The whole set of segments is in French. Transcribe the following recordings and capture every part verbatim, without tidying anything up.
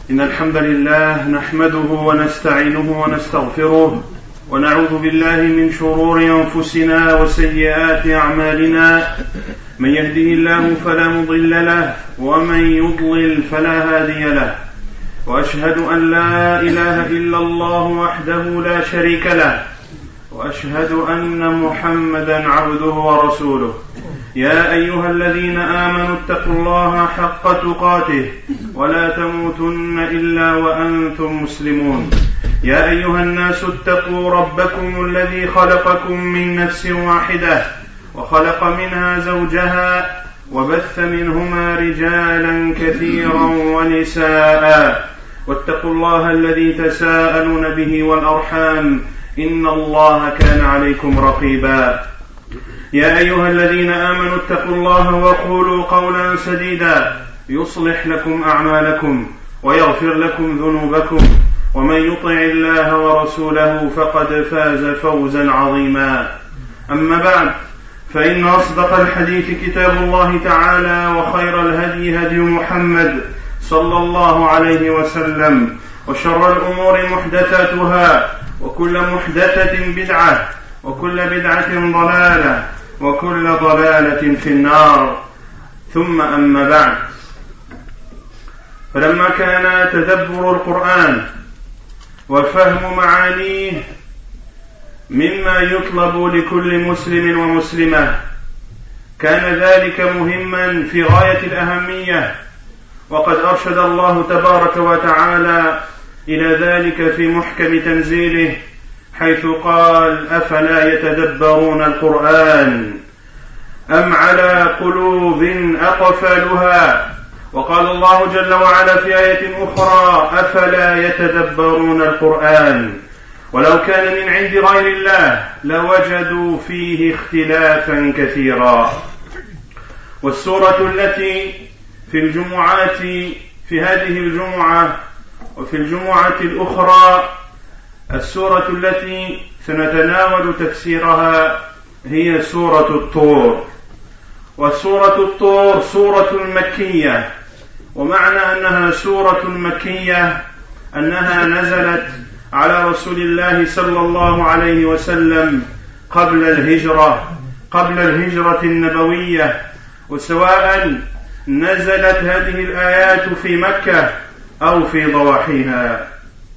إن الحمد لله نحمده ونستعينه ونستغفره ونعوذ بالله من شرور أنفسنا وسيئات أعمالنا. من يهده الله فلا مضل له ومن يضلل فلا هادي له، وأشهد أن لا إله إلا الله وحده لا شريك له، وأشهد أن محمدا عبده ورسوله. يا أيها الذين آمنوا اتقوا الله حق تقاته ولا تموتن إلا وأنتم مسلمون. يا أيها الناس اتقوا ربكم الذي خلقكم من نفس واحدة وخلق منها زوجها وبث منهما رجالا كثيرا ونساء، واتقوا الله الذي تساءلون به والأرحام إن الله كان عليكم رقيبا. يا أيها الذين آمنوا اتقوا الله وقولوا قولا سديدا يصلح لكم أعمالكم ويغفر لكم ذنوبكم، ومن يطع الله ورسوله فقد فاز فوزا عظيما. أما بعد، فإن أصدق الحديث كتاب الله تعالى، وخير الهدي هدي محمد صلى الله عليه وسلم، وشر الأمور محدثاتها، وكل محدثة بدعة، وكل بدعة ضلالة، وكل ضلالة في النار. ثم أما بعد، فلما كان تدبر القرآن وفهم معانيه مما يطلب لكل مسلم ومسلمة، كان ذلك مهما في غاية الأهمية، وقد أرشد الله تبارك وتعالى إلى ذلك في محكم تنزيله، حيث قال: أفلا يتدبرون القرآن أم على قلوب أقفالها. وقال الله جل وعلا في آية أخرى: أفلا يتدبرون القرآن ولو كان من عند غير الله لوجدوا فيه اختلافا كثيرا. والسورة التي في الجمعات في هذه الجمعة وفي الجمعة الأخرى، السورة التي سنتناول تفسيرها هي سورة الطور. وسورة الطور سورة مكية، ومعنى أنها سورة مكية أنها نزلت على رسول الله صلى الله عليه وسلم قبل الهجرة قبل الهجرة النبوية، وسواء نزلت هذه الآيات في مكة أو في ضواحيها.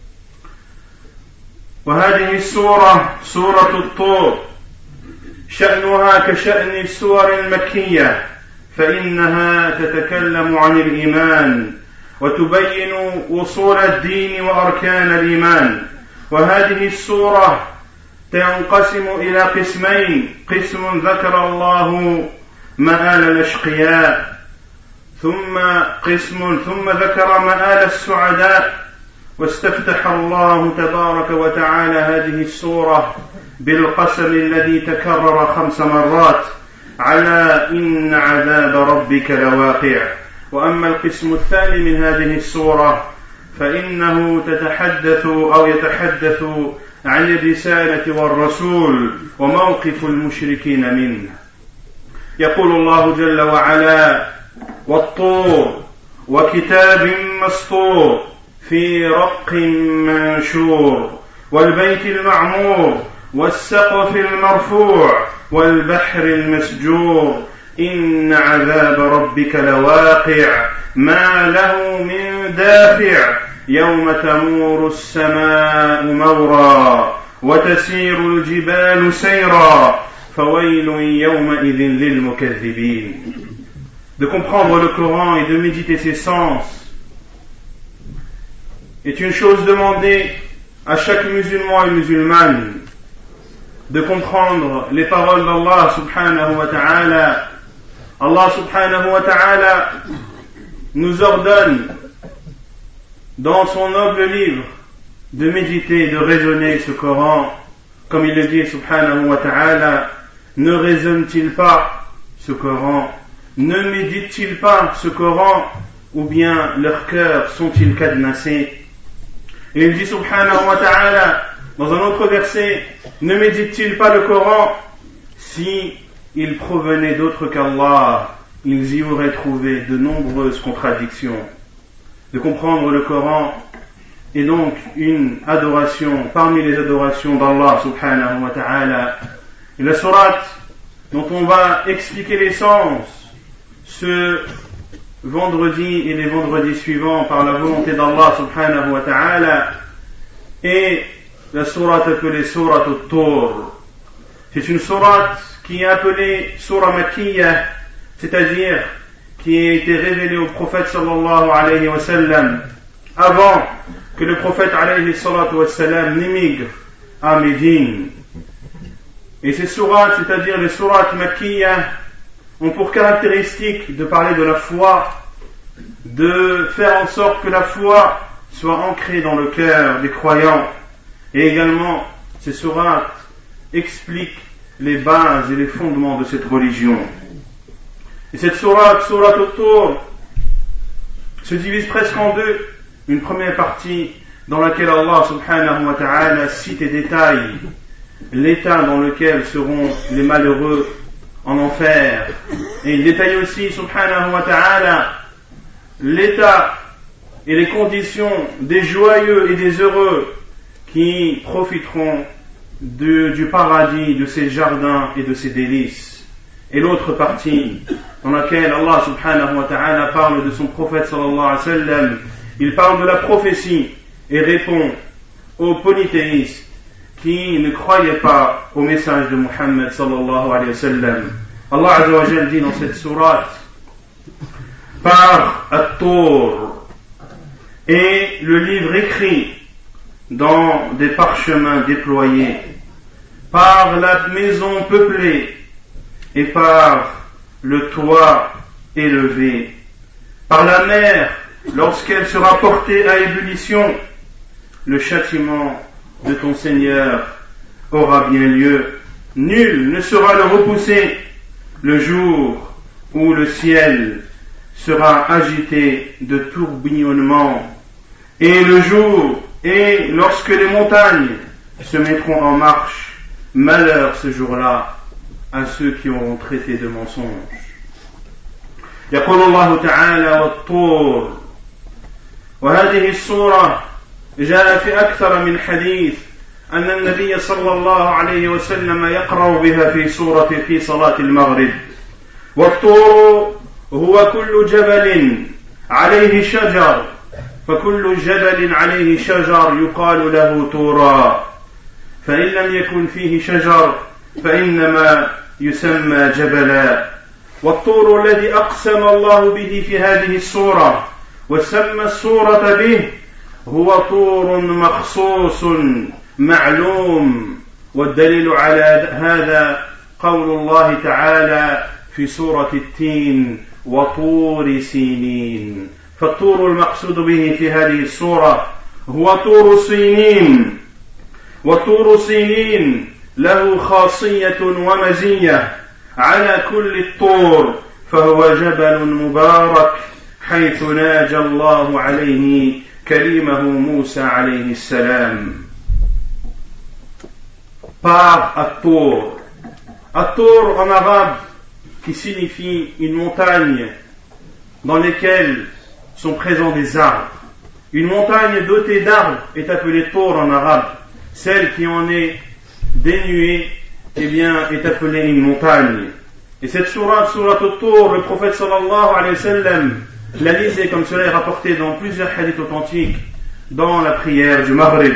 وهذه السورة سورة الطور شأنها كشأن السور المكية، فإنها تتكلم عن الإيمان وتبين وصول الدين وأركان الإيمان. وهذه السورة تنقسم إلى قسمين: قسم ذكر الله مآل الأشقياء، ثم قسم ثم ذكر مآل السعداء. واستفتح الله تبارك وتعالى هذه السورة بالقسم الذي تكرر خمس مرات على إن عذاب ربك لواقع. وأما القسم الثاني من هذه السورة فإنه تتحدث أو يتحدث عن الرسالة والرسول وموقف المشركين منه. يقول الله جل وعلا: والطور وكتاب مسطور في رق منشور والبيت المعمور والسقف المرفوع والبحر المسجور إن عذاب ربك لواقع ما له من دافع يوم تمور السماء مورا وتسير الجبال سيرا فويل يومئذ للمكذبين. De comprendre le Coran et de méditer ses sens est une chose demandée à chaque musulman et musulmane. De comprendre les paroles d'Allah subhanahu wa ta'ala. Allah subhanahu wa ta'ala nous ordonne dans son noble livre de méditer, de raisonner ce Coran. Comme il le dit subhanahu wa ta'ala: ne raisonne-t-il pas ce Coran? Ne médite-t-il pas ce Coran? Ou bien leurs cœurs sont-ils cadenassés? Et il dit subhanahu wa ta'ala dans un autre verset: ne médite-t-il pas le Coran? Si il provenait d'autre qu'Allah, ils y auraient trouvé de nombreuses contradictions. de comprendre le Coran est donc une adoration parmi les adorations d'Allah subhanahu wa ta'ala. Et la sourate dont on va expliquer l'essence ce vendredi et les vendredis suivants par la volonté d'Allah subhanahu wa ta'ala est la sourate appelée sourate At-Tur. C'est une sourate qui est appelée Surah Makkiyah, c'est-à-dire qui a été révélée au prophète sallallahu alayhi wa sallam avant que le prophète alayhi salatu wa sallam n'émigre à Médine. Et ces sourates, c'est-à-dire les sourates Makkiyah, ont pour caractéristique de parler de la foi, de faire en sorte que la foi soit ancrée dans le cœur des croyants. Et également, ces sourates expliquent les bases et les fondements de cette religion. Et cette sourate, sourate At-Tur, se divise presque en deux. Une première partie dans laquelle Allah subhanahu wa ta'ala cite et détaille l'état dans lequel seront les malheureux en enfer. Et il détaille aussi subhanahu wa ta'ala l'état et les conditions des joyeux et des heureux qui profiteront de, du paradis, de ses jardins et de ses délices. Et l'autre partie dans laquelle Allah subhanahu wa ta'ala parle de son prophète sallallahu alayhi wa sallam, il parle de la prophétie et répond aux polythéistes qui ne croyaient pas au message de Muhammad sallallahu alayhi wa sallam. Allah azza wa jalla dit dans cette sourate, par At-Tur, et le livre écrit dans des parchemins déployés, par la maison peuplée et par le toit élevé, par la mer lorsqu'elle sera portée à ébullition, le châtiment de ton Seigneur aura bien lieu. Nul ne sera le repousser le jour où le ciel sera agité de tourbillonnement, et le jour et lorsque les montagnes se mettront en marche. Malheur ce jour-là à ceux qui auront traité de mensonges. يقول الله تعالى والطور. وهذه السورة جاء في أكثر من حديث أن النبي صلى الله عليه وسلم يقرأ بها في سورة في صلاة المغرب. والطور هو كل جبل عليه شجر، فكل جبل عليه شجر يقال له طورا، فإن لم يكن فيه شجر فإنما يسمى جبلا. والطور الذي أقسم الله به في هذه السورة وسمى السورة به هو طور مخصوص معلوم، والدليل على هذا قول الله تعالى في سورة التين وطور سينين. فالطور المقصود به في هذه السورة هو طور سينين. وطور سينين له خاصية ومزية على كل الطور، فهو جبل مبارك حيث ناجى الله عليه كليمه موسى عليه السلام. Par At-Tur. At-Tur en arabe qui signifie une montagne dans laquelle sont présents des arbres. Une montagne dotée d'arbres est appelée Tur en arabe. Celle qui en est dénuée, eh bien, est appelée une montagne. Et cette sourate, sourate At-Tur, le prophète sallallahu alayhi wa sallam la lisait, comme cela est rapporté dans plusieurs hadiths authentiques, dans la prière du Maghrib.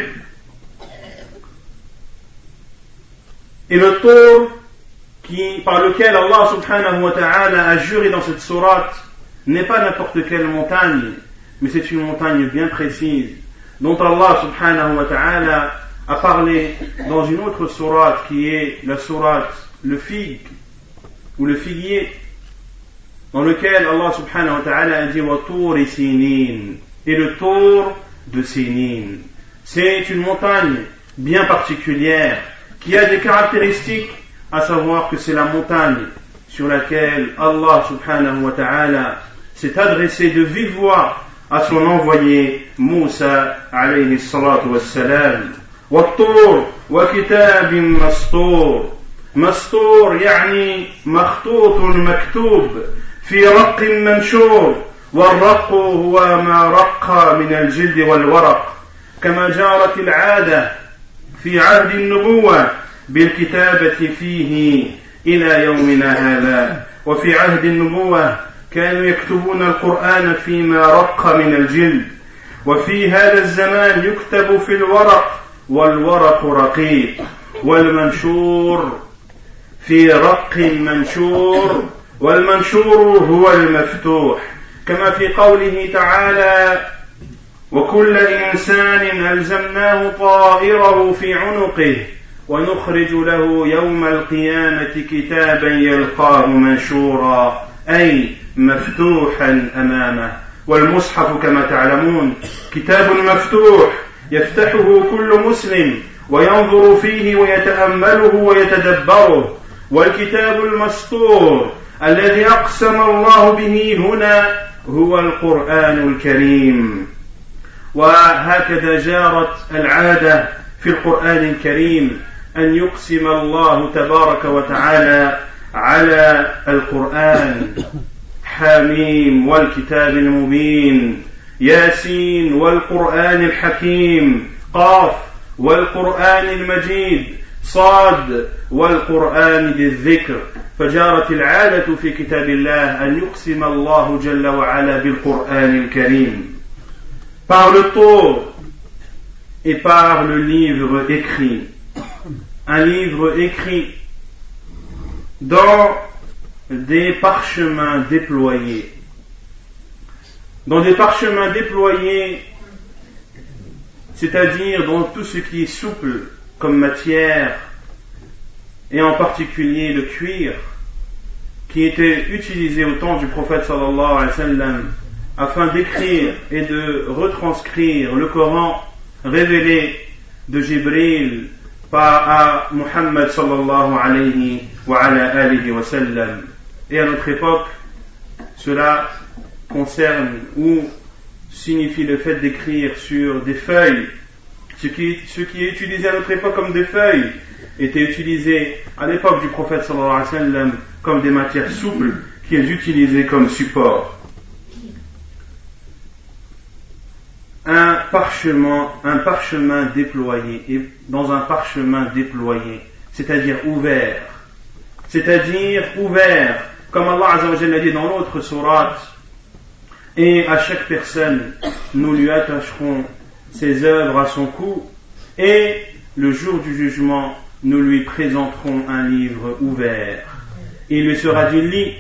Et le Tur, qui, par lequel Allah subhanahu wa ta'ala a juré dans cette sourate, n'est pas n'importe quelle montagne, mais c'est une montagne bien précise, dont Allah subhanahu wa ta'ala a parlé dans une autre sourate qui est la sourate le figue, ou le figuier, dans lequel Allah subhanahu wa ta'ala a dit wa Tur Sinin, et le Tur de Sinin. C'est une montagne bien particulière qui a des caractéristiques, à savoir que c'est la montagne sur laquelle Allah subhanahu wa ta'ala s'est adressé de vive voix à son envoyé Moussa alayhi salatu wassalam. والطور وكتاب مسطور. مسطور يعني مخطوط مكتوب في رق منشور والرق هو ما رق من الجلد والورق، كما جارت العادة في عهد النبوة بالكتابة فيه إلى يومنا هذا. وفي عهد النبوة كانوا يكتبون القرآن فيما رق من الجلد، وفي هذا الزمان يكتب في الورق، والورق رقيق، والمنشور في رق منشور، والمنشور هو المفتوح، كما في قوله تعالى: وكل إنسان ألزمناه طائره في عنقه ونخرج له يوم القيامة كتابا يلقاه منشورا، أي مفتوحا أمامه. والمصحف كما تعلمون كتاب مفتوح يفتحه كل مسلم وينظر فيه ويتأمله ويتدبره. والكتاب المسطور الذي أقسم الله به هنا هو القرآن الكريم. وهكذا جارت العادة في القرآن الكريم أن يقسم الله تبارك وتعالى على القرآن: حميم والكتاب المبين، ياسين والقرآن الحكيم، قاف والقرآن المجيد، صاد والقرآن ذي الذكر. فجارت العادة في كتاب الله أن يقسم الله جل وعلا بالقرآن الكريم. Par le Tour et par le livre écrit, un livre écrit dans des parchemins déployés, dans des parchemins déployés, c'est-à-dire dans tout ce qui est souple comme matière, et en particulier le cuir, qui était utilisé au temps du prophète sallallahu alayhi wa sallam, afin d'écrire et de retranscrire le Coran révélé de Jibril par à Muhammad sallallahu alayhi wa ala alihi wa sallam. Et à notre époque, cela concerne ou signifie le fait d'écrire sur des feuilles. Ce qui, ce qui est utilisé à notre époque comme des feuilles était utilisé à l'époque du prophète sallallahu alayhi wa sallam comme des matières souples qui est utilisées comme support. Un parchemin, un parchemin déployé, et dans un parchemin déployé, c'est-à-dire ouvert, c'est-à-dire ouvert, comme Allah Azza wa Jalla dit dans l'autre sourate: et à chaque personne nous lui attacherons ses œuvres à son cou, et le jour du jugement nous lui présenterons un livre ouvert. Il lui sera dit: lis,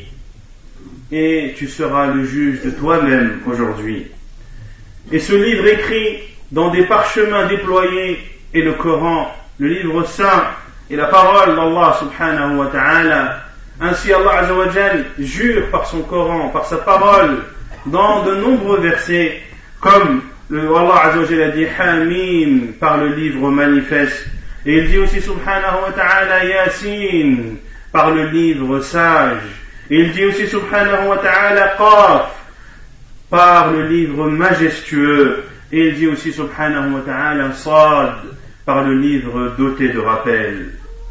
et tu seras le juge de toi-même aujourd'hui. Et ce livre écrit dans des parchemins déployés est le Coran, le livre saint et la parole d'Allah subhanahu wa ta'ala. Ainsi Allah Azza wa Jal jure par son Coran, par sa parole, dans de nombreux versets, comme le Allah Azza wa Jal a dit Hamim par le livre manifeste, et il dit aussi subhanahu wa ta'ala Yasin par le livre sage, et il dit aussi subhanahu wa ta'ala Qaf par le livre majestueux, et il dit aussi subhanahu wa ta'ala Sad par le livre doté de rappel.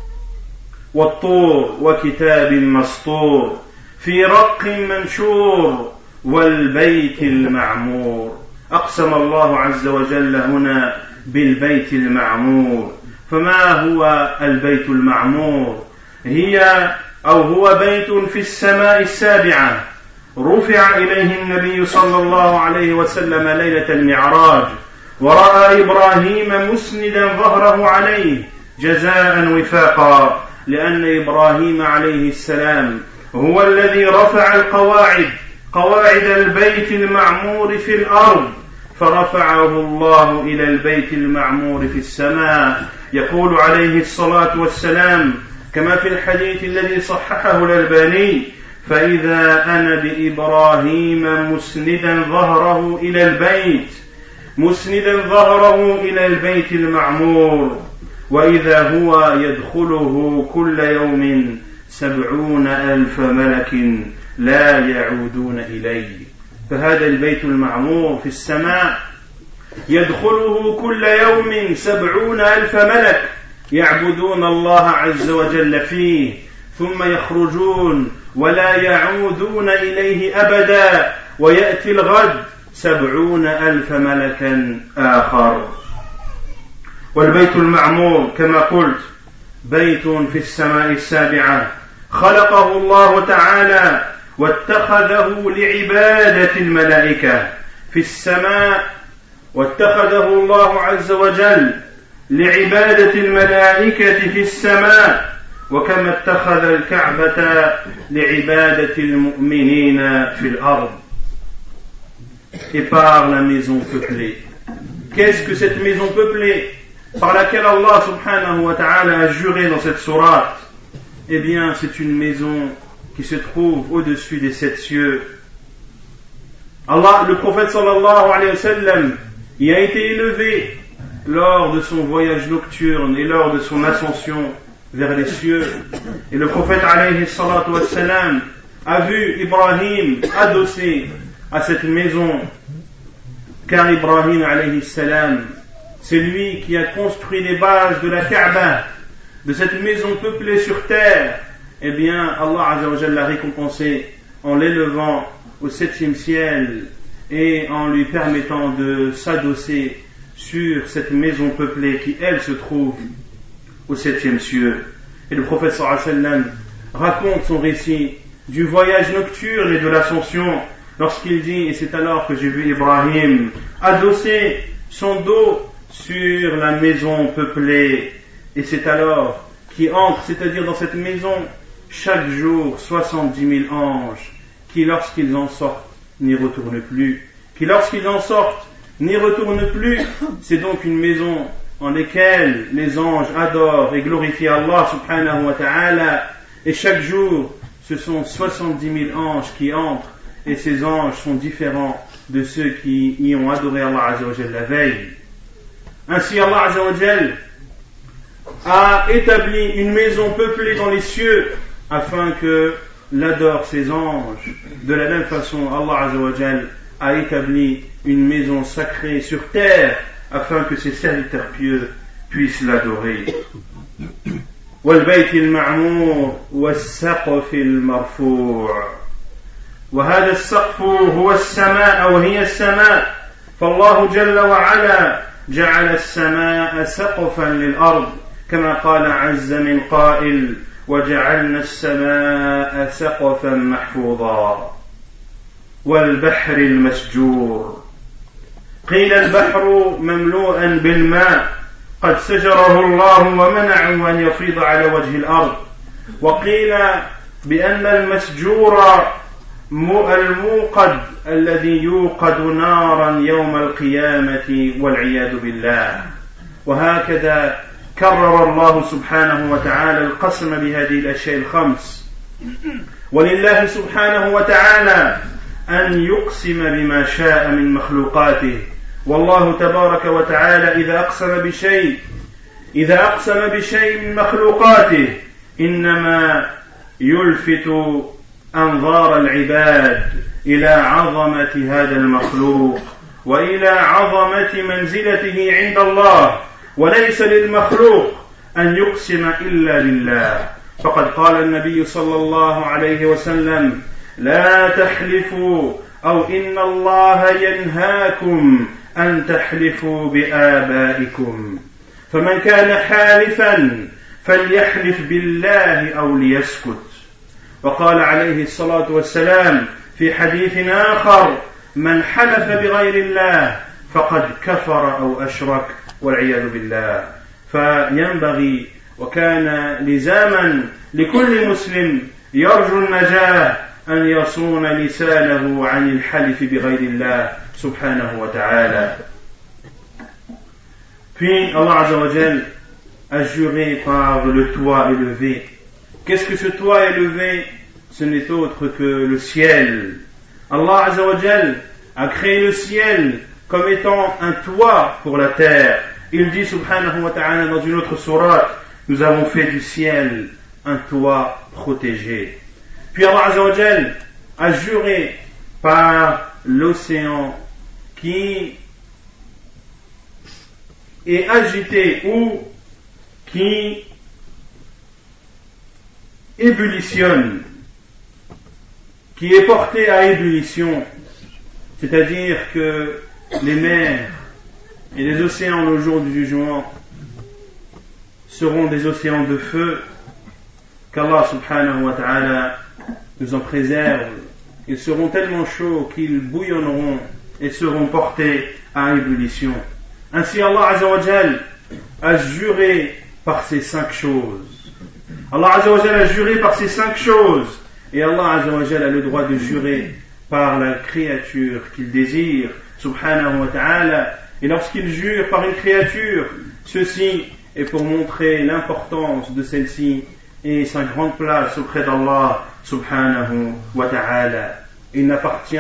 والطور وكتاب مسطور في رق منشور والبيت المعمور. أقسم الله عز وجل هنا بالبيت المعمور. فما هو البيت المعمور؟ هي أو هو بيت في السماء السابعة رفع إليه النبي صلى الله عليه وسلم ليلة المعراج، ورأى إبراهيم مسندا ظهره عليه جزاء وفاقا، لأن إبراهيم عليه السلام هو الذي رفع القواعد قواعد البيت المعمور في الأرض، فرفعه الله إلى البيت المعمور في السماء. يقول عليه الصلاة والسلام كما في الحديث الذي صححه الألباني: فإذا أنا بإبراهيم مسندا ظهره إلى البيت مسندا ظهره إلى البيت المعمور، وإذا هو يدخله كل يوم سبعون ألف ملك لا يعودون إليه. فهذا البيت المعمور في السماء يدخله كل يوم سبعون ألف ملك يعبدون الله عز وجل فيه، ثم يخرجون ولا يعودون إليه أبدا ويأتي الغد سبعون ألف ملكا آخر. والبيت المعمور كما قلت بيت في السماء السابعة خلقه الله تعالى واتخذه لعبادة الملائكة في السماء، واتخذه الله عز وجل لعبادة الملائكة في السماء، وكما اتخذ الكعبة لعبادة المؤمنين في الأرض. Et par la maison peuplée. Qu'est-ce que cette maison peuplée par laquelle Allah subhanahu wa ta'ala a juré dans cette sourate? Eh bien, c'est une maison qui se trouve au-dessus des sept cieux. Allah, le prophète sallallahu alayhi wa sallam, y a été élevé lors de son voyage nocturne et lors de son ascension vers les cieux. Et le prophète alayhi salatu wa sallam a vu Ibrahim adossé à cette maison, car Ibrahim alayhi salam, c'est lui qui a construit les bases de la Kaaba, de cette maison peuplée sur terre. Eh bien, Allah azza wa jalla l'a récompensé en l'élevant au septième ciel et en lui permettant de s'adosser sur cette maison peuplée qui, elle, se trouve au septième cieux. Et le prophète sallallahu alayhi wa sallam raconte son récit du voyage nocturne et de l'ascension lorsqu'il dit: et c'est alors que j'ai vu Ibrahim adosser son dos sur la maison peuplée, et c'est alors qu'il entre, c'est-à-dire dans cette maison, chaque jour soixante-dix mille anges qui, lorsqu'ils en sortent, n'y retournent plus, qui lorsqu'ils en sortent n'y retournent plus. C'est donc une maison en laquelle les anges adorent et glorifient Allah subhanahu wa ta'ala, et chaque jour ce sont soixante-dix mille anges qui entrent, et ces anges sont différents de ceux qui y ont adoré Allah azza wa jalla la veille. Ainsi Allah azza wa jalla a établi une maison peuplée dans les cieux afin que l'adorent ses anges. De la même façon, Allah azza wa jalla a établi une maison sacrée sur terre afin que ses serviteurs pieux puissent l'adorer. والبيت المعمور والسقف المرفوع. وهذا السقف هو السماء وهي السماء، فالله جل وعلا جعل السماء سقفا للأرض كما قال عز من قائل: وجعلنا السماء سقفا محفوظا. والبحر المسجور. قيل البحر مملوءا بالماء قد سجره الله ومنعه أن يفيض على وجه الأرض، وقيل بأن المسجور الموقد الذي يوقد نارا يوم القيامة والعياذ بالله. وهكذا كرر الله سبحانه وتعالى القسم بهذه الأشياء الخمس. ولله سبحانه وتعالى أن يقسم بما شاء من مخلوقاته، والله تبارك وتعالى إذا أقسم بشيء إذا أقسم بشيء من مخلوقاته إنما يلفت أنظار العباد إلى عظمة هذا المخلوق وإلى عظمة منزلته عند الله، وليس للمخلوق أن يقسم إلا بالله. فقد قال النبي صلى الله عليه وسلم: لا تحلفوا أو إن الله ينهاكم أن تحلفوا بآبائكم، فمن كان حالفا فليحلف بالله أو ليسكت. وقال عليه الصلاة والسلام في حديث آخر: من حلف بغير الله فقد كفر أو أشرك والعياذ بالله. فينبغي وكان لزاما لكل مسلم يرجو النجاة أن يصون لسانه عن الحلف بغير الله سبحانه وتعالى. Puis Allah Azza wa Jal a juré par le toit élevé. Qu'est-ce que ce toit élevé? Ce n'est autre que le ciel. Allah Azza wa Jal a créé le ciel comme étant un toit pour la terre. Il dit subhanahu wa ta'ala dans une autre sourate: nous avons fait du ciel un toit protégé. Puis Allah Azza wa Jal a juré par l'océan qui est agité ou qui ébullitionne, qui est porté à ébullition c'est-à-dire que les mers et les océans le jour du jugement seront des océans de feu, qu'Allah subhanahu wa ta'ala nous en préserve. Ils seront tellement chauds qu'ils bouillonneront et seront portés à ébullition. Ainsi Allah Azza wa Jal a juré par ces cinq choses. Allah Azza wa Jal a juré par ces cinq choses. Et Allah Azza wa Jal a le droit de jurer par la créature qu'il désire, subhanahu wa ta'ala. Et lorsqu'il jure par une créature, ceci est pour montrer l'importance de celle-ci et sa grande place auprès d'Allah, subhanahu wa ta'ala. Il n'appartient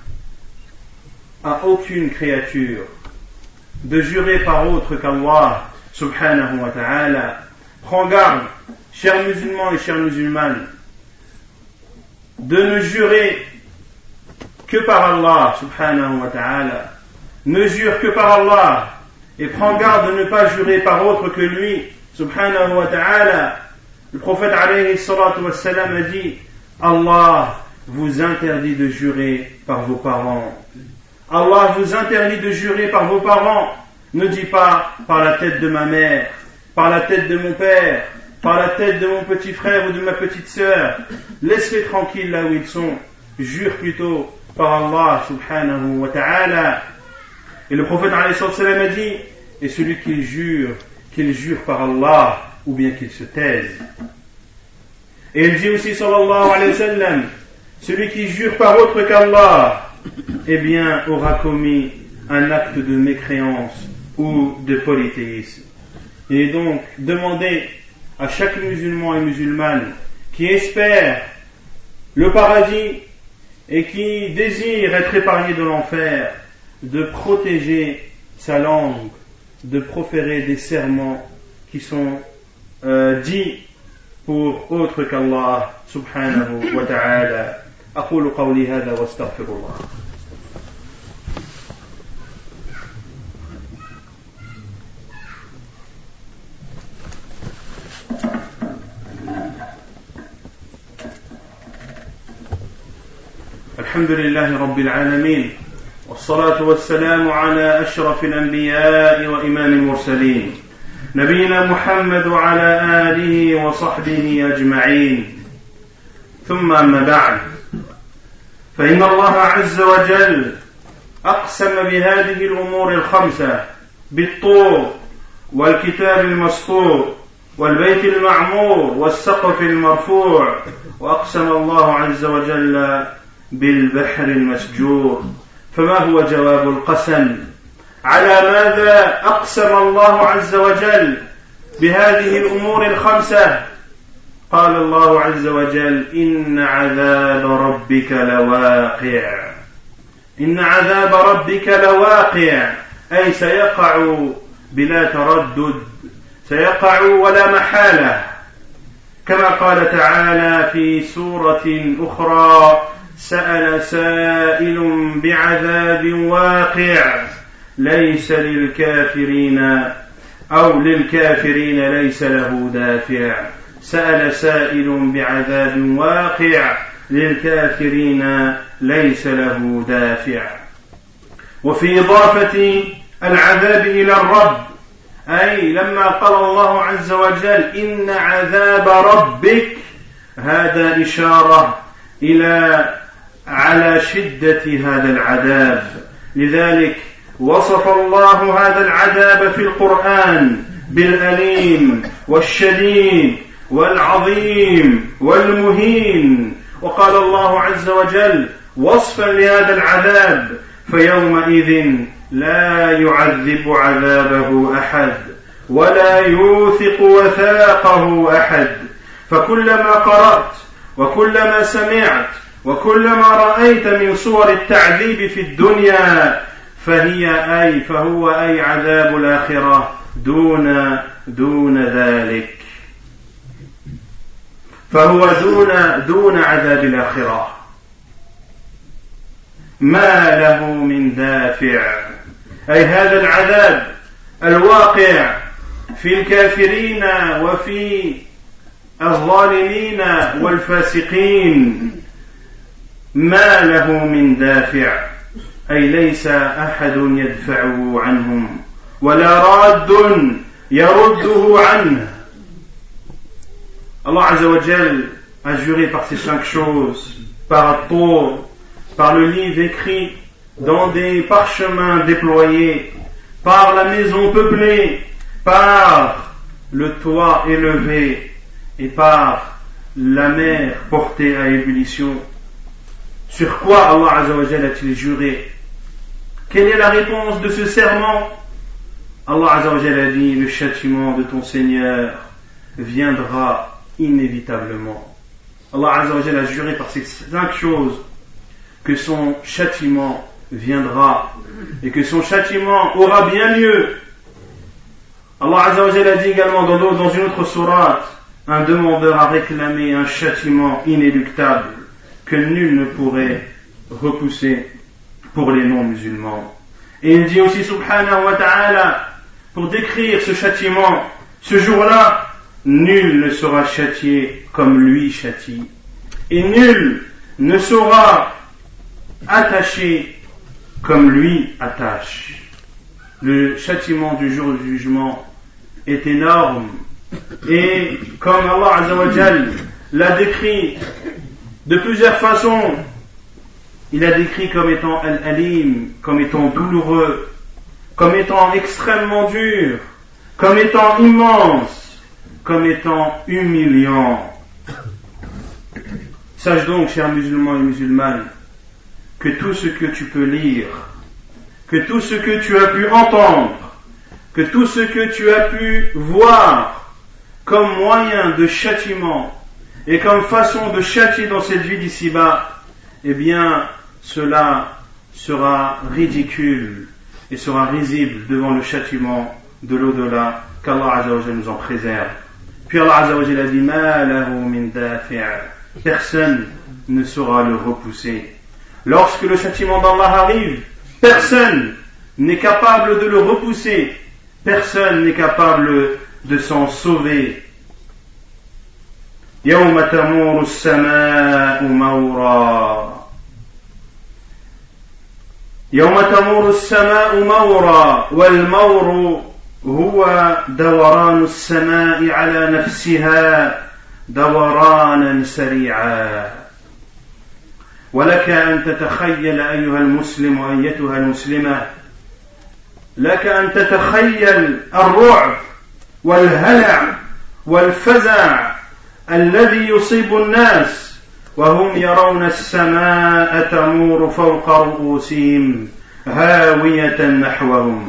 à aucune créature de jurer par autre qu'Allah, subhanahu wa ta'ala. Prends garde, chers musulmans et chères musulmanes, de ne jurer que par Allah, subhanahu wa ta'ala. Ne jure que par Allah et prends garde de ne pas jurer par autre que lui, subhanahu wa ta'ala. Le prophète alayhi salatu wa salam a dit: Allah vous interdit de jurer par vos parents. Allah vous interdit de jurer par vos parents. Ne dis pas par la tête de ma mère, par la tête de mon père, par la tête de mon petit frère ou de ma petite sœur. Laisse-les tranquilles là où ils sont. Jure plutôt par Allah subhanahu wa ta'ala. Et le prophète alayhi sallam a dit: et celui qui jure, qu'il jure par Allah ou bien qu'il se taise. Et il dit aussi sallallahu alayhi wa sallam: celui qui jure par autre qu'Allah, eh bien aura commis un acte de mécréance ou de polythéisme. Il est donc demandé à chaque musulman et musulmane qui espère le paradis et qui désire être épargné de l'enfer, de protéger sa langue, de proférer des serments qui sont euh, dits pour autre qu'Allah subhanahu wa ta'ala. أقول قولي هذا واستغفر الله. الحمد لله رب العالمين والصلاة والسلام على أشرف الأنبياء وإمام المرسلين نبينا محمد وعلى آله وصحبه أجمعين. ثم أما بعد، فإن الله عز وجل أقسم بهذه الأمور الخمسة بالطور والكتاب المسطور والبيت المعمور والسقف المرفوع، وأقسم الله عز وجل بالبحر المسجور. فما هو جواب القسم؟ على ماذا أقسم الله عز وجل بهذه الأمور الخمسة؟ قال الله عز وجل: إن عذاب ربك لواقع. إن عذاب ربك لواقع، أي سيقع بلا تردد، سيقع ولا محالة، كما قال تعالى في سورة أخرى: سأل سائل بعذاب واقع ليس للكافرين أو للكافرين ليس له دافع. سأل سائل بعذاب واقع للكافرين ليس له دافع. وفي إضافة العذاب إلى الرب، أي لما قال الله عز وجل إن عذاب ربك، هذا إشارة إلى على شدة هذا العذاب. لذلك وصف الله هذا العذاب في القرآن بالأليم والشديد والعظيم والمهين. وقال الله عز وجل وصفا لهذا العذاب: فيومئذ لا يعذب عذابه أحد ولا يوثق وثاقه أحد. فكلما قرأت وكلما سمعت وكلما رأيت من صور التعذيب في الدنيا فهي أي فهو أي عذاب الآخرة دون دون ذلك، فهو دون دون عذاب الآخرة، ما له من دافع. أي هذا العذاب الواقع في الكافرين وفي الظالمين والفاسقين ما له من دافع. أي ليس أحد يدفعه عنهم ولا راد يرده عنه. Allah Azza wa Jal a juré par ces cinq choses, par At-Tur, par le livre écrit dans des parchemins déployés, par la maison peuplée, par le toit élevé et par la mer portée à ébullition. Sur quoi Allah Azza wa Jal a-t-il juré? Quelle est la réponse de ce serment? Allah Azza wa Jal a dit: le châtiment de ton Seigneur viendra inévitablement. Allah Azza wa Jal a juré par ces cinq choses que son châtiment viendra et que son châtiment aura bien lieu. Allah Azza wa Jal a dit également dans, dans une autre sourate: un demandeur a réclamé un châtiment inéluctable que nul ne pourrait repousser pour les non-musulmans. Et il dit aussi subhanahu wa ta'ala, pour décrire ce châtiment, ce jour-là, nul ne sera châtié comme lui châtie, et nul ne sera attaché comme lui attache. Le châtiment du jour du jugement est énorme, et comme Allah Azza wa Jal l'a décrit de plusieurs façons, il a décrit comme étant al-alim, comme étant douloureux, comme étant extrêmement dur, comme étant immense, comme étant humiliant. Sache donc, chers musulmans et musulmanes, que tout ce que tu peux lire, que tout ce que tu as pu entendre, que tout ce que tu as pu voir comme moyen de châtiment et comme façon de châtier dans cette vie d'ici-bas, eh bien, cela sera ridicule et sera risible devant le châtiment de l'au-delà, qu'Allah Azza wa Jal nous en préserve. Puis Allah Azza wa Jal a dit: Ma lahu min dafi', personne ne saura le repousser. Lorsque le châtiment d'Allah arrive, personne n'est capable de le repousser, personne n'est capable de s'en sauver. يوم تمور السماء مورا يوم تمور السماء مورا والمور هو دوران السماء على نفسها دورانا سريعا. ولك أن تتخيل أيها المسلم وأيتها المسلمة، لك أن تتخيل الرعب والهلع والفزع الذي يصيب الناس وهم يرون السماء تمور فوق رؤوسهم هاوية نحوهم.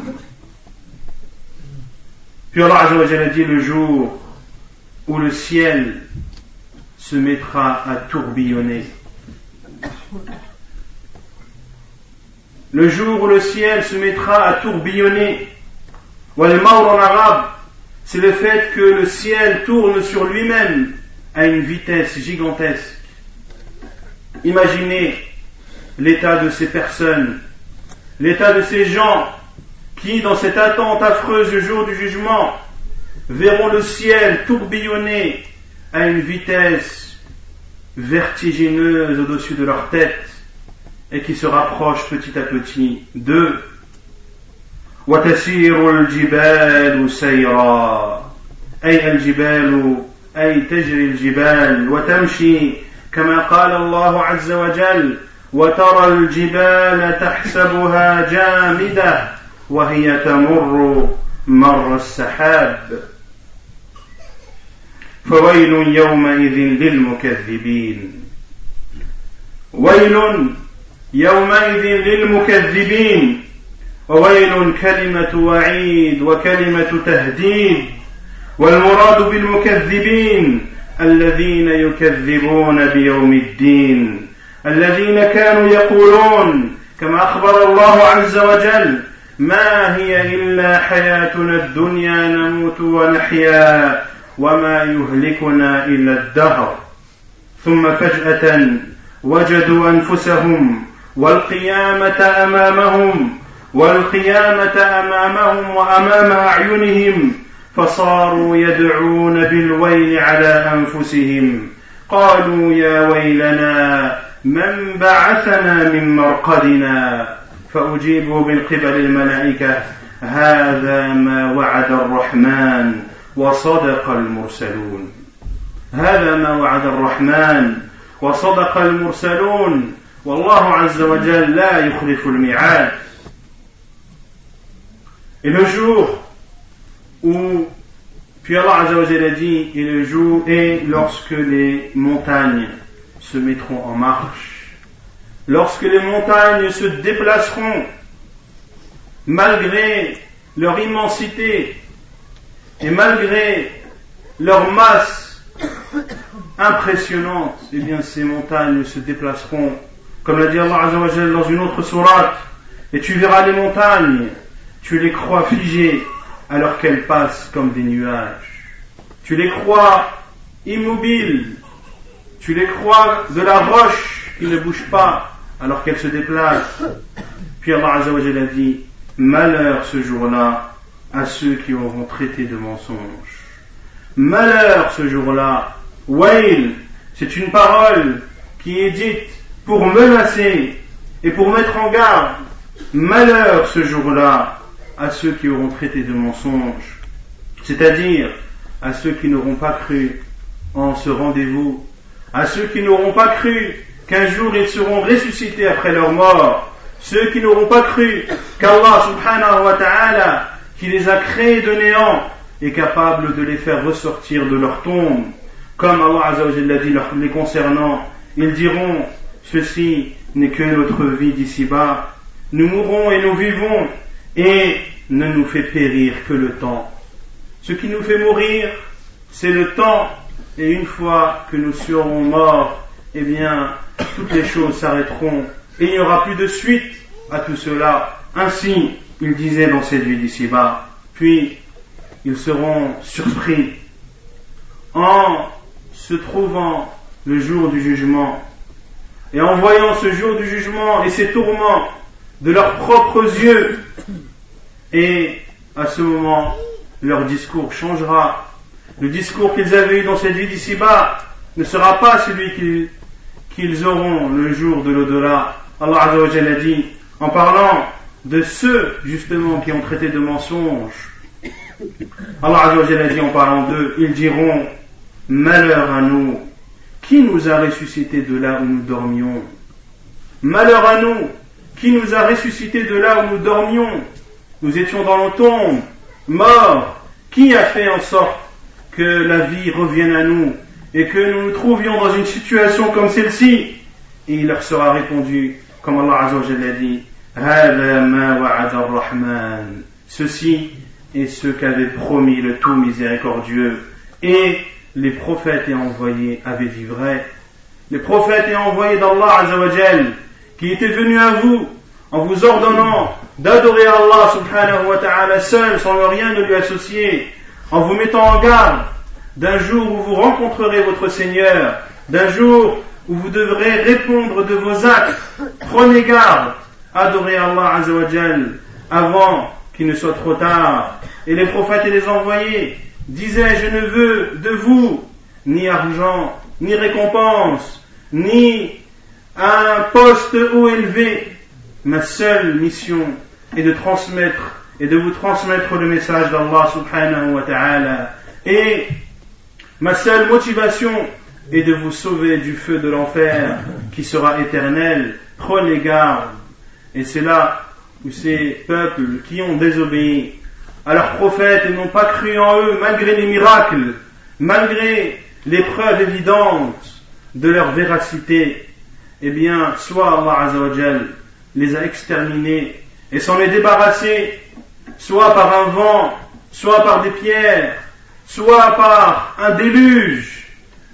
Puis Allah Azza wa Jalla dit: le jour où le ciel se mettra à tourbillonner, le jour où le ciel se mettra à tourbillonner. Wal mawr en arabe, c'est le fait que le ciel tourne sur lui-même à une vitesse gigantesque. Imaginez l'état de ces personnes, l'état de ces gens qui, dans cette attente affreuse du jour du jugement, verront le ciel tourbillonner à une vitesse vertigineuse au-dessus de leur tête et qui se rapproche petit à petit d'eux. وتسير الجبال سيرا أي الجبال أي تجري الجبال وتمشي كما قال الله عز وجل: وترى الجبال تحسبها جامدة وهي تمر مر السحاب. فويل يومئذ للمكذبين ويل يومئذ للمكذبين وويل كلمة وعيد وكلمة تهديد. والمراد بالمكذبين الذين يكذبون بيوم الدين، الذين كانوا يقولون كما أخبر الله عز وجل: ما هي إلا حياتنا الدنيا نموت ونحيا وما يهلكنا إلا الدهر. ثم فجأة وجدوا أنفسهم والقيامة أمامهم والقيامة أمامهم وأمام أعينهم فصاروا يدعون بالويل على أنفسهم قالوا: يا ويلنا من بعثنا من مرقدنا فأجيب من قبل الملائكة هذا ما وعد الرحمن وصدق المرسلون هذا ما وعد الرحمن وصدق المرسلون والله عز وجل لا يخلف الميعاد. Et le jour où, puis Allah Azza wa Jalla a dit, et le jour est lorsque les montagnes se mettront en marche, lorsque les montagnes se déplaceront, malgré leur immensité et malgré leur masse impressionnante, eh bien ces montagnes se déplaceront, comme l'a dit Allah Azza wa Jalla dans une autre sourate, et tu verras les montagnes, tu les crois figées alors qu'elles passent comme des nuages. Tu les crois immobiles, tu les crois de la roche qui ne bouge pas alors qu'elle se déplace. Puis Allah Azza wa Jalla dit, malheur ce jour-là à ceux qui auront traité de mensonges. Malheur ce jour-là. Wail, c'est une parole qui est dite pour menacer et pour mettre en garde. Malheur ce jour-là à ceux qui auront traité de mensonges, c'est-à-dire à ceux qui n'auront pas cru en ce rendez-vous, à ceux qui n'auront pas cru qu'un jour ils seront ressuscités après leur mort, ceux qui n'auront pas cru qu'Allah subhanahu wa ta'ala, qui les a créés de néant, est capable de les faire ressortir de leur tombe, comme Allah Azza wa Jalla dit les concernant, ils diront, ceci n'est que notre vie d'ici-bas, nous mourrons et nous vivons, et ne nous fait périr que le temps. Ce qui nous fait mourir, c'est le temps, et une fois que nous serons morts, eh bien, toutes les choses s'arrêteront, et il n'y aura plus de suite à tout cela. Ainsi, il disait dans cette vie d'ici-bas. Puis, ils seront surpris en se trouvant le jour du jugement, et en voyant ce jour du jugement et ses tourments de leurs propres yeux. Et à ce moment, leur discours changera. Le discours qu'ils avaient eu dans cette vie d'ici-bas ne sera pas celui qu'ils, qu'ils auront le jour de l'au-delà. Allah Azza wa Jalla dit, en parlant de ceux justement qui ont traité de mensonges, Allah Azza wa Jalla dit en parlant d'eux, ils diront, malheur à nous, qui nous a ressuscités de là où nous dormions? Malheur à nous, qui nous a ressuscités de là où nous dormions? Nous étions dans nos tombes, morts. Qui a fait en sorte que la vie revienne à nous et que nous nous trouvions dans une situation comme celle-ci? Et il leur sera répondu, comme Allah Azza wa Jalla dit, هَذَا مَا وَعَدَ الرَّحْمَنِ. Ceci est ce qu'avait promis le tout miséricordieux. Et les prophètes et envoyés avaient dit vrai. Les prophètes et envoyés d'Allah Azza wa Jalla, qui étaient venus à vous en vous ordonnant d'adorer Allah subhanahu wa ta'ala seul, sans rien ne lui associer, en vous mettant en garde d'un jour où vous rencontrerez votre Seigneur, d'un jour où vous devrez répondre de vos actes. Prenez garde, adorez Allah Azza wa Jal avant qu'il ne soit trop tard. Et les prophètes et les envoyés disaient, je ne veux de vous ni argent, ni récompense, ni un poste haut élevé. Ma seule mission est de transmettre et de vous transmettre le message d'Allah subhanahu wa ta'ala. Et ma seule motivation est de vous sauver du feu de l'enfer qui sera éternel. Prenez garde. Et c'est là où ces peuples qui ont désobéi à leurs prophètes et n'ont pas cru en eux malgré les miracles, malgré les preuves évidentes de leur véracité, eh bien, soit Allah Azza wa Jal les a exterminés et s'en est débarrassé, soit par un vent, soit par des pierres, soit par un déluge.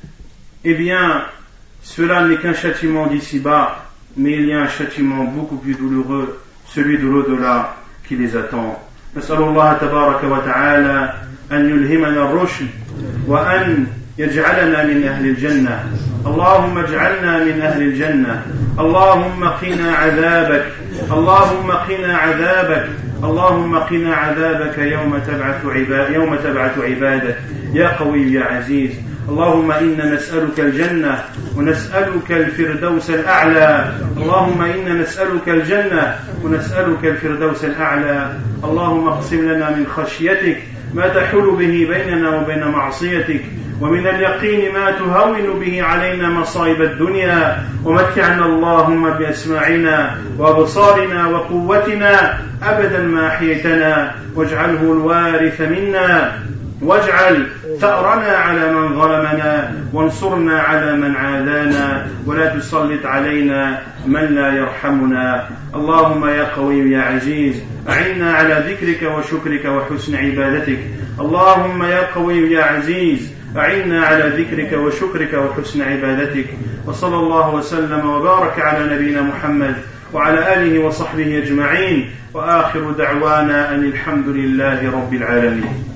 Eh bien, cela n'est qu'un châtiment d'ici-bas, mais il y a un châtiment beaucoup plus douloureux, celui de l'au-delà qui les attend. نسأل الله تبارك وتعالى أن يلهمنا الرشد وأن يجعلنا من أهل الجنة. اللهم اجعلنا من أهل الجنة. اللهم قنا عذابك اللهم قنا عذابك اللهم قنا عذابك يوم تبعث عباد يوم تبعث عبادك يا قوي يا عزيز. اللهم إنا نسألك الجنة ونسألك الفردوس الأعلى اللهم إنا نسألك الجنة ونسألك الفردوس الأعلى. اللهم اقسم لنا من خشيتك ما تحول به بيننا وبين معصيتك ومن اليقين ما تهون به علينا مصائب الدنيا ومتعنا اللهم بأسماعنا وأبصارنا وقوتنا أبدا ما أحييتنا واجعله الوارث منا واجعل ثأرنا على من ظلمنا وانصرنا على من عادانا ولا تسلط علينا من لا يرحمنا. اللهم يا قوي يا عزيز أعنا على ذكرك وشكرك وحسن عبادتك. اللهم يا قوي يا عزيز أعنا على ذكرك وشكرك وحسن عبادتك. وصلى الله وسلم وبارك على نبينا محمد وعلى آله وصحبه أجمعين وآخر دعوانا أن الحمد لله رب العالمين.